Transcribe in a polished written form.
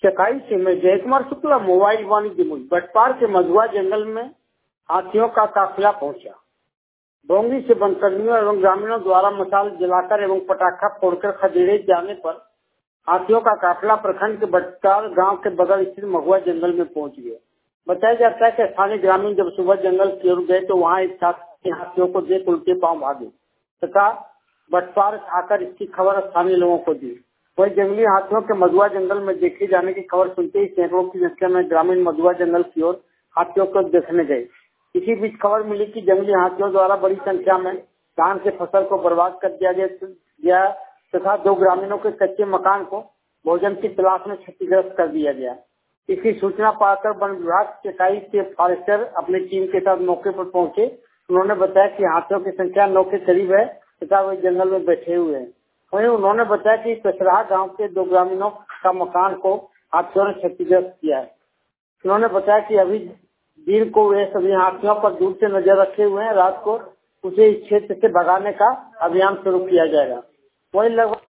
चकाई से मैं जयकुमार शुक्ला, मोबाइल वाणिज्य मुझ बटपार के मधुआ जंगल में हाथियों का काफिला पहुंचा। डोंगी से वनकर्मियों एवं ग्रामीणों द्वारा मशाल जलाकर एवं पटाखा फोड़कर खदेड़े जाने पर हाथियों का काफिला प्रखंड के बटपार गांव के बगल स्थित महुआ जंगल में पहुंच गया। बताया जाता है कि स्थानीय ग्रामीण जब सुबह जंगल की ओर गए तो वहां एक साथी हाथियों को देख उल्टे पांव भागे तथा बटपार आकर इसकी खबर स्थानीय लोगों को दी। वही जंगली हाथियों के मधुआ जंगल में देखे जाने की खबर सुनते ही सैकड़ों की संख्या में ग्रामीण मधुआ जंगल की ओर हाथियों को देखने गए। इसी बीच खबर मिली कि जंगली हाथियों द्वारा बड़ी संख्या में धान की फसल को बर्बाद कर दिया गया तथा 2 ग्रामीणों के कच्चे मकान को भोजन की तलाश में क्षतिग्रस्त कर दिया गया। इसकी सूचना पाकर वन विभाग चकाई के फॉरेस्टर अपनी टीम के साथ मौके पर पहुंचे। उन्होंने बताया कि हाथियों की संख्या 9 के करीब है तथा वे जंगल में बैठे हुए हैं। वहीं उन्होंने बताया कि कसराहा गांव के 2 ग्रामीणों का मकान को हाथियों ने क्षतिग्रस्त किया है। उन्होंने बताया कि अभी दिन को वे सभी हाथियों पर दूर से नजर रखे हुए हैं। रात को उसे इस क्षेत्र से भगाने का अभियान शुरू किया जाएगा। वही लगभग